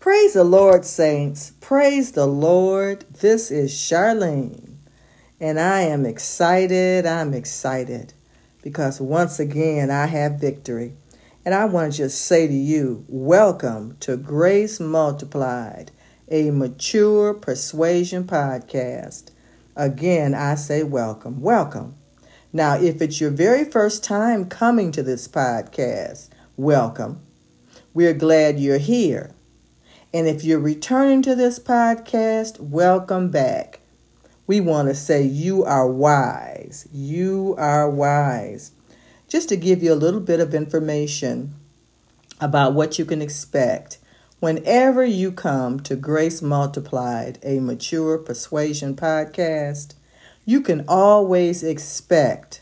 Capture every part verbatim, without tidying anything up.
Praise the Lord, saints. Praise the Lord. This is Charlene, and I am excited. I'm excited because once again I have victory. And I want to just say to you, welcome to Grace Multiplied, a mature persuasion podcast. Again, I say welcome, welcome. Now, if it's your very first time coming to this podcast, welcome. We're glad you're here. And if you're returning to this podcast, welcome back. We want to say you are wise. You are wise. Just to give you a little bit of information about what you can expect whenever you come to Grace Multiplied, a mature persuasion podcast, you can always expect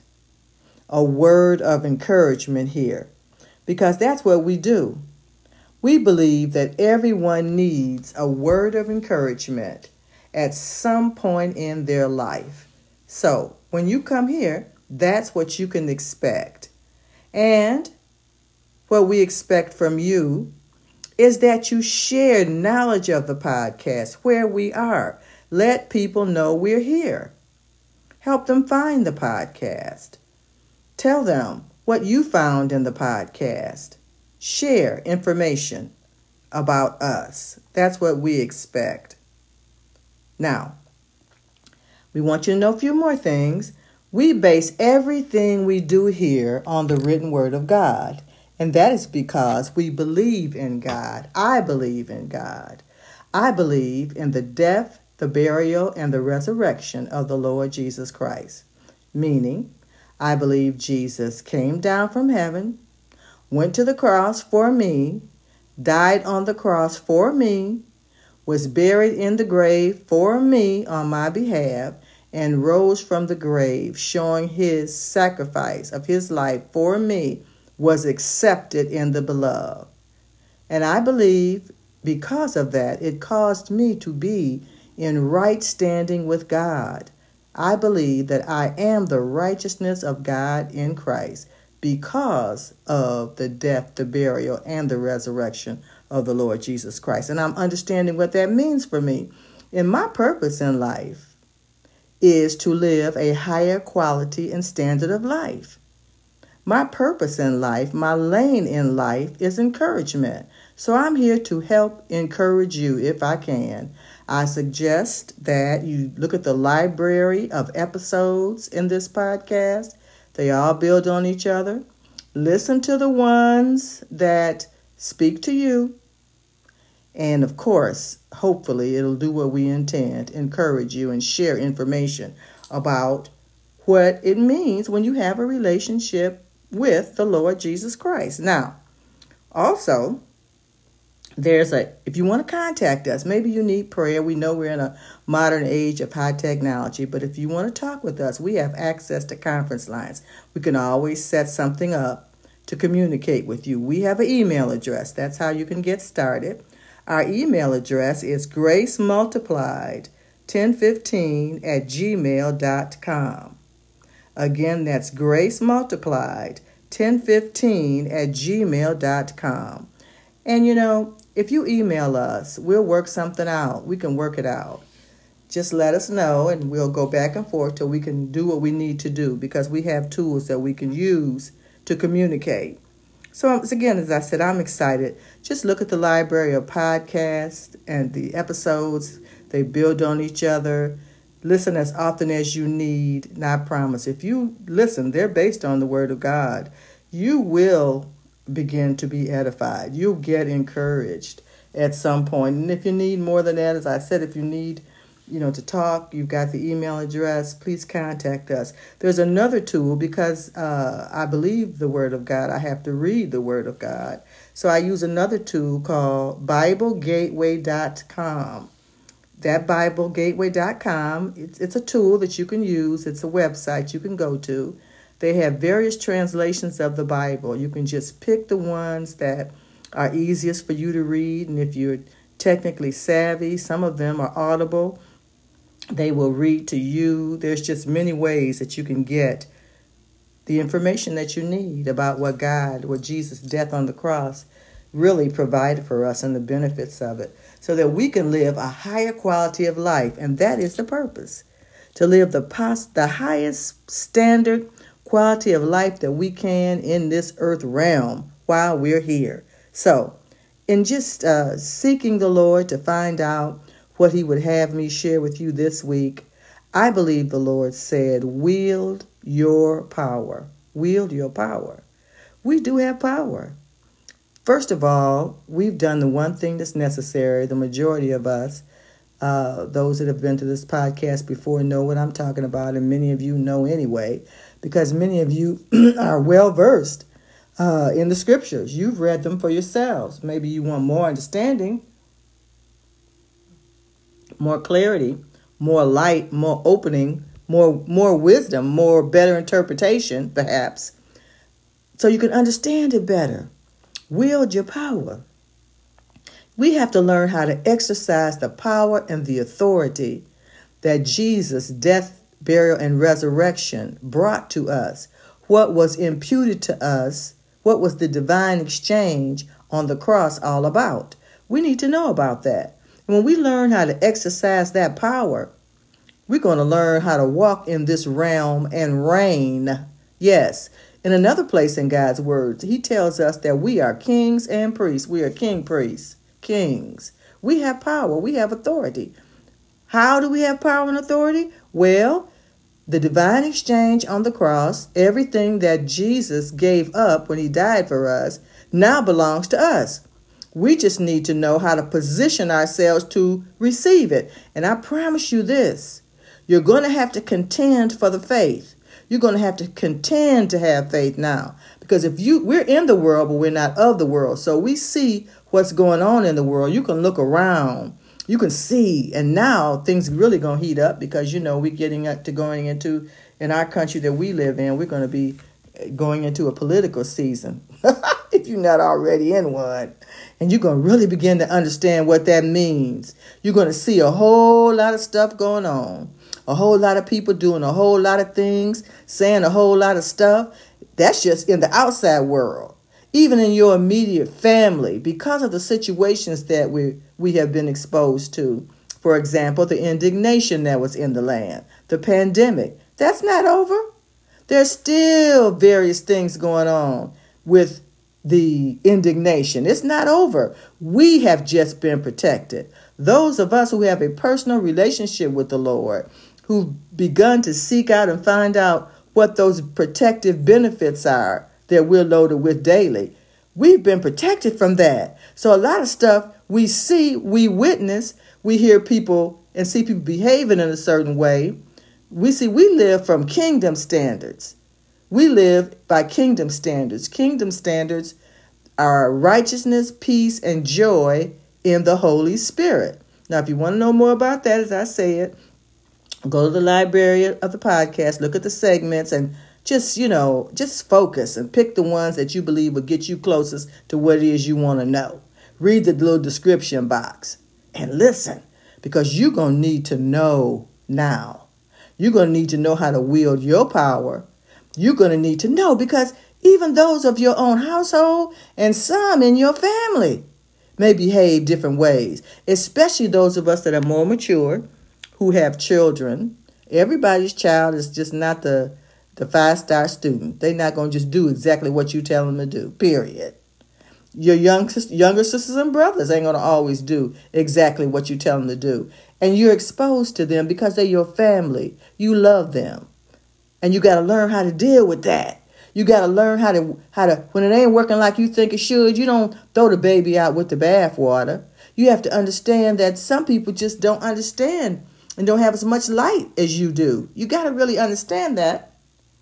a word of encouragement here because that's what we do. We believe that everyone needs a word of encouragement at some point in their life. So when you come here, that's what you can expect. And what we expect from you is that you share knowledge of the podcast, where we are. Let people know we're here. Help them find the podcast. Tell them what you found in the podcast. Share information about us. That's what we expect. Now, we want you to know a few more things. We base everything we do here on the written word of God. And that is because we believe in God. I believe in God. I believe in the death, the burial, and the resurrection of the Lord Jesus Christ. Meaning, I believe Jesus came down from heaven, went to the cross for me, died on the cross for me, was buried in the grave for me on my behalf, and rose from the grave, showing his sacrifice of his life for me was accepted in the beloved. And I believe because of that, it caused me to be in right standing with God. I believe that I am the righteousness of God in Christ, because of the death, the burial, and the resurrection of the Lord Jesus Christ. And I'm understanding what that means for me. And my purpose in life is to live a higher quality and standard of life. My purpose in life, my lane in life is encouragement. So I'm here to help encourage you if I can. I suggest that you look at the library of episodes in this podcast. They all build on each other. Listen to the ones that speak to you. And of course, hopefully it'll do what we intend, encourage you and share information about what it means when you have a relationship with the Lord Jesus Christ. Now, also, there's a, if you want to contact us, maybe you need prayer. We know we're in a modern age of high technology, but if you want to talk with us, we have access to conference lines. We can always set something up to communicate with you. We have an email address. That's how you can get started. Our email address is gracemultiplied ten fifteen at gmail dot com. Again, that's gracemultiplied ten fifteen at gmail dot com. And you know, if you email us, we'll work something out. We can work it out. Just let us know and we'll go back and forth till we can do what we need to do, because we have tools that we can use to communicate. So again, as I said, I'm excited. Just look at the library of podcasts and the episodes. They build on each other. Listen as often as you need. And I promise, if you listen, they're based on the Word of God. You will begin to be edified. You'll get encouraged at some point. And if you need more than that, as I said, if you need, you know, to talk, you've got the email address, please contact us. There's another tool because uh, I believe the Word of God. I have to read the Word of God. So I use another tool called Bible Gateway dot com. That Bible Gateway dot com, it's, it's a tool that you can use. It's a website you can go to. They have various translations of the Bible. You can just pick the ones that are easiest for you to read. And if you're technically savvy, some of them are audible. They will read to you. There's just many ways that you can get the information that you need about what God, what Jesus' death on the cross really provided for us and the benefits of it so that we can live a higher quality of life. And that is the purpose, to live the pos- the highest standard quality of life that we can in this earth realm while we're here. So in just uh, seeking the Lord to find out what he would have me share with you this week, I believe the Lord said, wield your power. Wield your power. We do have power. First of all, we've done the one thing that's necessary. The majority of us, uh, those that have been to this podcast before, know what I'm talking about, and many of you know anyway, because many of you are well-versed uh, in the scriptures. You've read them for yourselves. Maybe you want more understanding, more clarity, more light, more opening, more more wisdom, more better interpretation, perhaps, so you can understand it better. Wield your power. We have to learn how to exercise the power and the authority that Jesus' death, burial, and resurrection brought to us. What was imputed to us, what was the divine exchange on the cross all about? We need to know about that. And when we learn how to exercise that power, we're going to learn how to walk in this realm and reign. Yes. In another place in God's words, he tells us that we are kings and priests. We are king priests, kings. We have power. We have authority. How do we have power and authority? Well, the divine exchange on the cross, everything that Jesus gave up when he died for us, now belongs to us. We just need to know how to position ourselves to receive it. And I promise you this, you're going to have to contend for the faith. You're going to have to contend to have faith now. Because if you, we're in the world, but we're not of the world. So we see what's going on in the world. You can look around. You can see. And now things really going to heat up because, you know, we're getting up to going into, in our country that we live in, we're going to be going into a political season. If you're not already in one. And you're going to really begin to understand what that means. You're going to see a whole lot of stuff going on. A whole lot of people doing a whole lot of things, saying a whole lot of stuff. That's just in the outside world. Even in your immediate family, because of the situations that we, we have been exposed to. For example, the indignation that was in the land, the pandemic. That's not over. There's still various things going on with the indignation. It's not over. We have just been protected. Those of us who have a personal relationship with the Lord, who've begun to seek out and find out what those protective benefits are that we're loaded with daily. We've been protected from that. So a lot of stuff we see, we witness, we hear people and see people behaving in a certain way. We see we live from kingdom standards. We live by kingdom standards. Kingdom standards are righteousness, peace, and joy in the Holy Spirit. Now, if you want to know more about that, as I said, go to the library of the podcast, look at the segments, and just, you know, just focus and pick the ones that you believe will get you closest to what it is you want to know. Read the little description box and listen, because you're going to need to know now. You're going to need to know how to wield your power. You're going to need to know, because even those of your own household and some in your family may behave different ways, especially those of us that are more mature, who have children. Everybody's child is just not the, the five-star student. They're not going to just do exactly what you tell them to do, period. Your young, younger sisters and brothers ain't going to always do exactly what you tell them to do. And you're exposed to them because they're your family. You love them. And you got to learn how to deal with that. You got to learn how to, how to, when it ain't working like you think it should, you don't throw the baby out with the bathwater. You have to understand that some people just don't understand and don't have as much light as you do. You got to really understand that.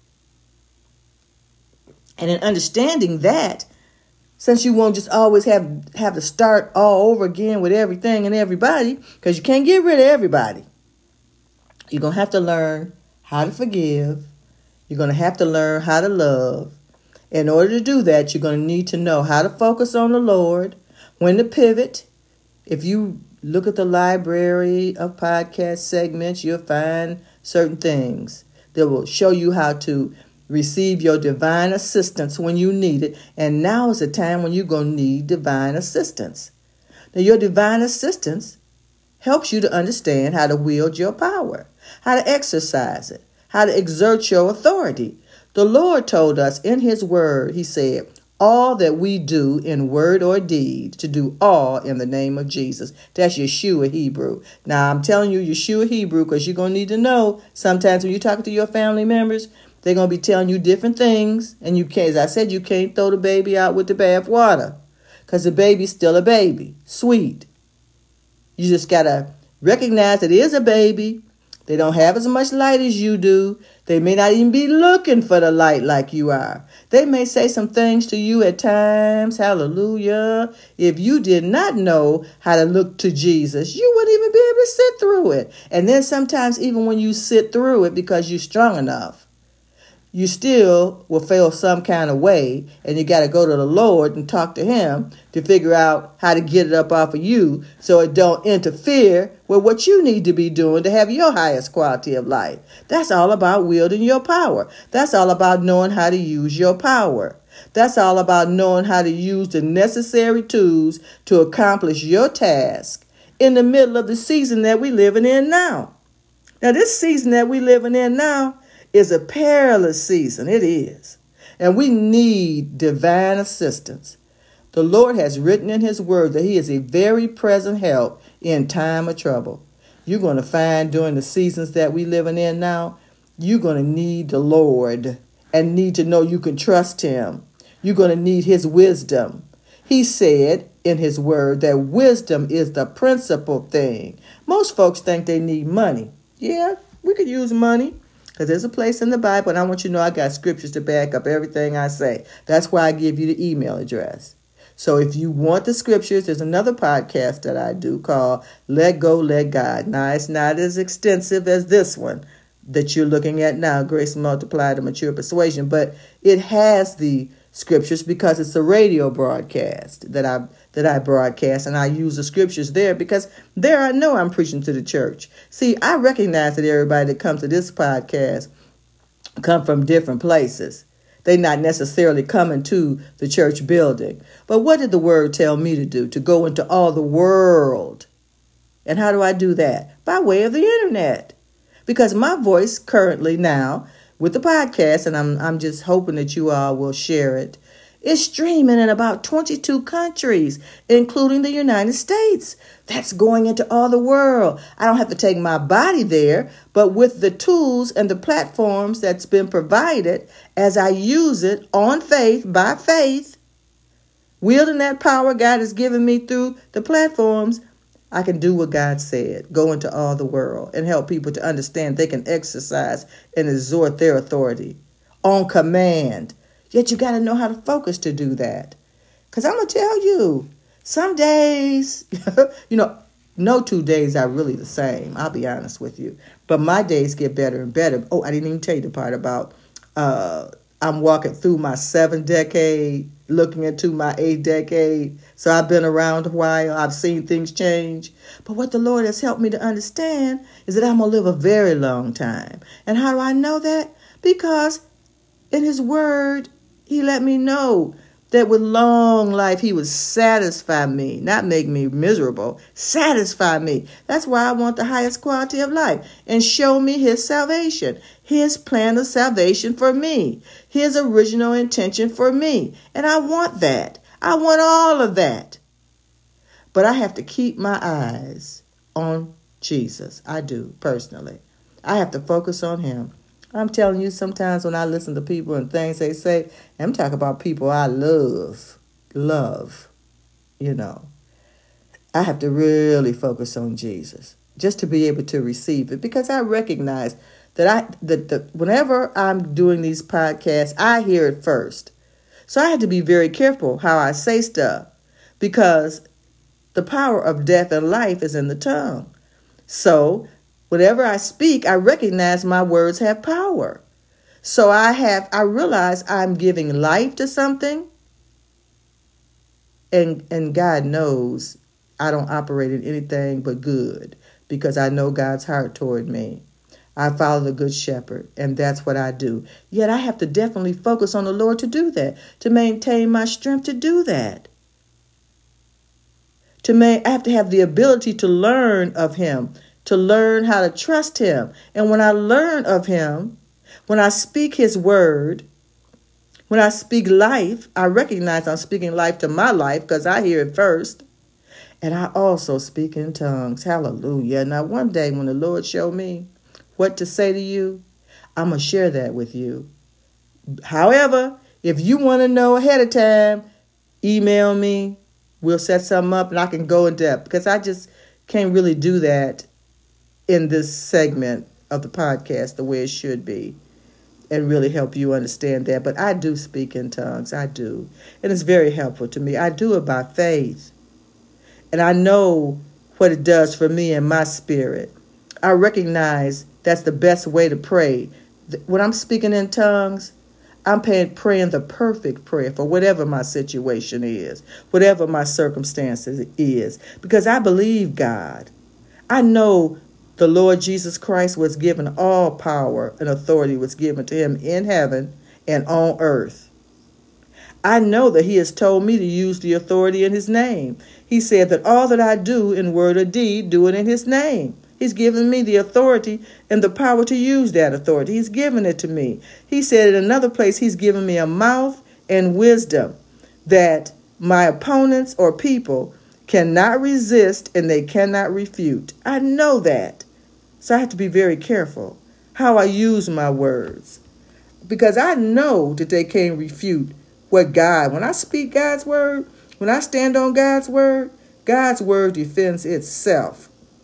And in understanding that, since you won't just always have, have to start all over again with everything and everybody, because you can't get rid of everybody, you're going to have to learn how to forgive. You're going to have to learn how to love. In order to do that, you're going to need to know how to focus on the Lord, when to pivot. If you look at the library of podcast segments, you'll find certain things that will show you how to receive your divine assistance when you need it. And now is the time when you're going to need divine assistance. Now, your divine assistance helps you to understand how to wield your power, how to exercise it, how to exert your authority. The Lord told us in his word, he said, all that we do in word or deed, to do all in the name of Jesus. That's Yeshua Hebrew. Now, I'm telling you Yeshua Hebrew because you're going to need to know sometimes when you're talking to your family members, they're going to be telling you different things. And you can't, as I said, you can't throw the baby out with the bath water because the baby's still a baby, sweet. You just got to recognize it is a baby. They don't have as much light as you do. They may not even be looking for the light like you are. They may say some things to you at times, hallelujah. If you did not know how to look to Jesus, you wouldn't even be able to sit through it. And then sometimes even when you sit through it because you're strong enough, you still will feel some kind of way, and you got to go to the Lord and talk to him to figure out how to get it up off of you so it don't interfere with what you need to be doing to have your highest quality of life. That's all about wielding your power. That's all about knowing how to use your power. That's all about knowing how to use the necessary tools to accomplish your task in the middle of the season that we're living in now. Now, this season that we're living in now is a perilous season. It is. And we need divine assistance. The Lord has written in his word that he is a very present help in time of trouble. You're going to find during the seasons that we're living in now, you're going to need the Lord and need to know you can trust him. You're going to need his wisdom. He said in his word that wisdom is the principal thing. Most folks think they need money. Yeah, we could use money. Because there's a place in the Bible, and I want you to know I got scriptures to back up everything I say. That's why I give you the email address. So if you want the scriptures, there's another podcast that I do called Let Go, Let God. Now, it's not as extensive as this one that you're looking at now, Grace Multiplied and Mature Persuasion, but it has the scriptures because it's a radio broadcast that I that I broadcast, and I use the scriptures there because there I know I'm preaching to the church. See, I recognize that everybody that comes to this podcast come from different places. They're not necessarily coming to the church building. But what did the word tell me to do? To go into all the world. And how do I do that? By way of the internet. Because my voice currently now with the podcast, and I'm I'm just hoping that you all will share it, is streaming in about twenty-two countries, including the United States. That's going into all the world. I don't have to take my body there, but with the tools and the platforms that's been provided, as I use it on faith, by faith, wielding that power God has given me through the platforms, I can do what God said, go into all the world and help people to understand they can exercise and exhort their authority on command. Yet you got to know how to focus to do that. Because I'm going to tell you, some days, you know, no two days are really the same. I'll be honest with you. But my days get better and better. Oh, I didn't even tell you the part about uh, I'm walking through my seventh decade, looking into my eighth decade. So I've been around a while. I've seen things change. But what the Lord has helped me to understand is that I'm going to live a very long time. And how do I know that? Because in his word, he let me know that with long life, he would satisfy me, not make me miserable, satisfy me. That's why I want the highest quality of life and show me his salvation, his plan of salvation for me, his original intention for me. And I want that. I want all of that. But I have to keep my eyes on Jesus. I do, personally. I have to focus on him. I'm telling you, sometimes when I listen to people and things they say, I'm talking about people I love, love, you know. I have to really focus on Jesus just to be able to receive it, because I recognize that I that the, whenever I'm doing these podcasts, I hear it first. So I had to be very careful how I say stuff, because the power of death and life is in the tongue. So whenever I speak, I recognize my words have power. So I have, I realize I'm giving life to something. And, and God knows I don't operate in anything but good, because I know God's heart toward me. I follow the Good Shepherd, and that's what I do. Yet I have to definitely focus on the Lord to do that, to maintain my strength to do that. To ma- I have to have the ability to learn of him, to learn how to trust him. And when I learn of him, when I speak his word, when I speak life, I recognize I'm speaking life to my life because I hear it first. And I also speak in tongues. Hallelujah. Now, one day when the Lord showed me what to say to you, I'm going to share that with you. However, if you want to know ahead of time, email me. We'll set something up and I can go in depth because I just can't really do that in this segment of the podcast the way it should be and really help you understand that. But I do speak in tongues. I do. And it's very helpful to me. I do it by faith. And I know what it does for me and my spirit. I recognize that's the best way to pray. When I'm speaking in tongues, I'm praying the perfect prayer for whatever my situation is, whatever my circumstances is, because I believe God. I know the Lord Jesus Christ was given all power and authority was given to him in heaven and on earth. I know that he has told me to use the authority in his name. He said that all that I do in word or deed, do it in his name. He's given me the authority and the power to use that authority. He's given it to me. He said in another place, he's given me a mouth and wisdom that my opponents or people cannot resist and they cannot refute. I know that. So I have to be very careful how I use my words because I know that they can't refute what God, when I speak God's word, when I stand on God's word, God's word defends itself.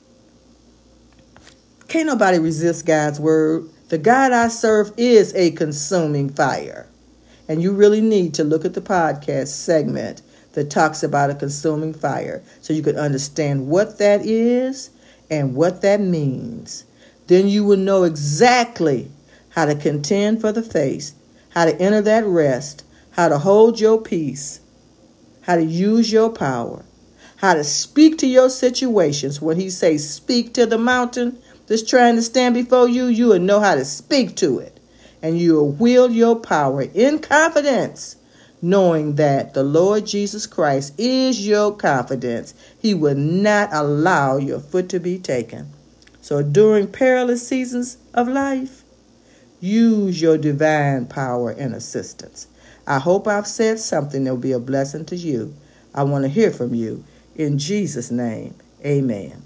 Can't nobody resist God's word. The God I serve is a consuming fire. And you really need to look at the podcast segment that talks about a consuming fire so you can understand what that is and what that means. Then you will know exactly how to contend for the faith, how to enter that rest, how to hold your peace, how to use your power, how to speak to your situations. When he says speak to the mountain that's trying to stand before you, you will know how to speak to it. And you will wield your power in confidence, knowing that the Lord Jesus Christ is your confidence. He will not allow your foot to be taken. So during perilous seasons of life, use your divine power and assistance. I hope I've said something that will be a blessing to you. I want to hear from you. In Jesus' name, amen.